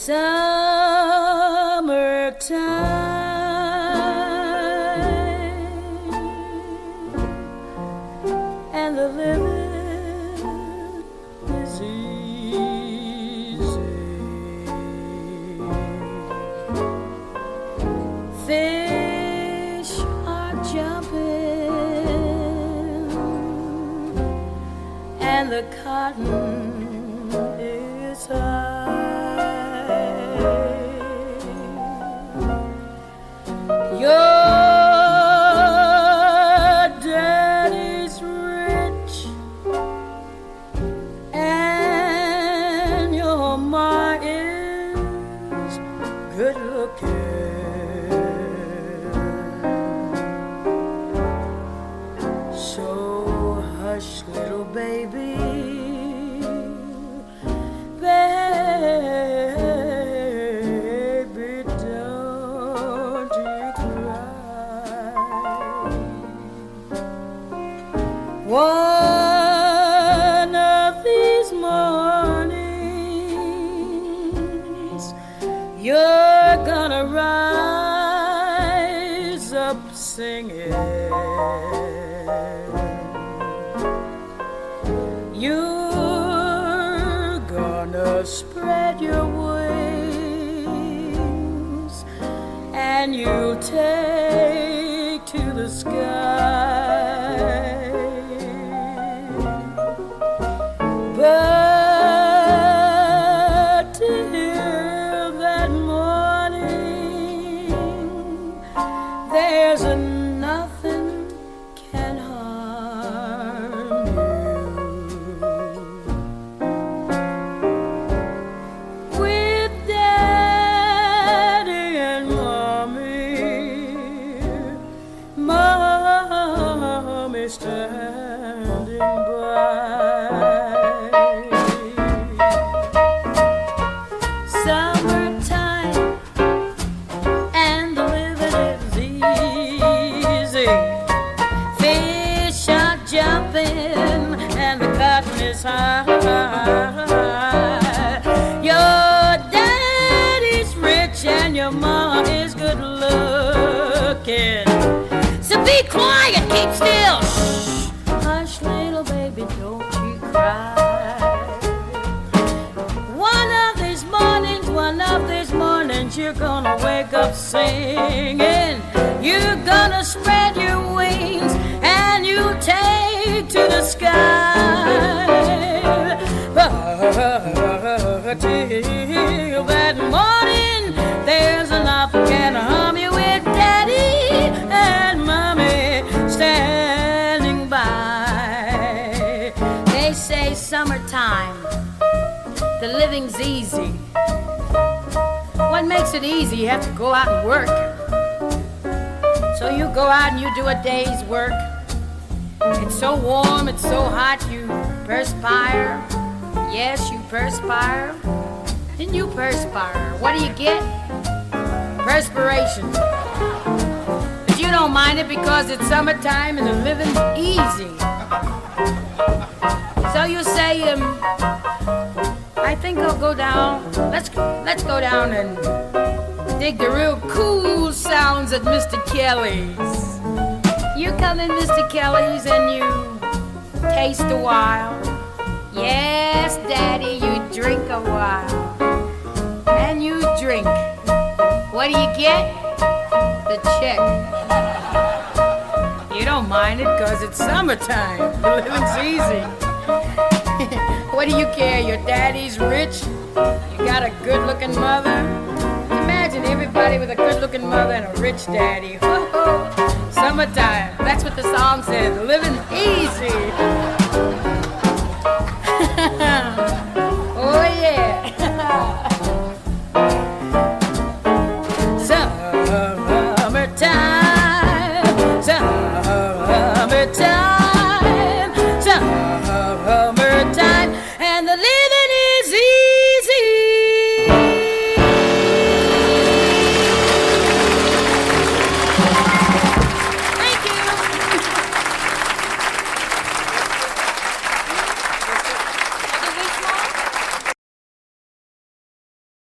Summertime and the living is easy. Fish are jumping and the cotton is high. Your daddy's rich and your ma is good looking. So hush, little baby, baby, don't you cry. One of these mornings, you're gonna rise up singing. You're gonna spread your wings and you take to the sky. But till that morning, there's nothing can harm you. With Daddy and Mommy standing by. Summertime and the living is easy. Fish are jumping and the cotton is high. Your daddy's rich and your ma is good looking. So be quiet, keep still. Shh. Hush, little baby, don't you cry. One of these mornings, you're gonna wake up singing. You're gonna spread your wings and you take to the sky. Till that morning, there's nothing can harm you with Daddy and Mommy standing by. They say summertime, the living's easy. What makes it easy? You have to go out and work. So you go out and you do a day's work. It's so warm, it's so hot, you perspire. Yes, you perspire. And you perspire. What do you get? Perspiration. But you don't mind it because it's summertime and the living's easy. So you say, I think I'll go down. Let's go down and dig the real cool sounds at Mr. Kelly's. You come in Mr. Kelly's and you taste a while. Yes, Daddy, you drink a while. And you drink. What do you get? The check. You don't mind it because it's summertime. The living's easy. What do you care? Your daddy's rich. You got a good-looking mother. Imagine everybody with a good-looking mother and a rich daddy. Summertime. That's what the song says. Living easy.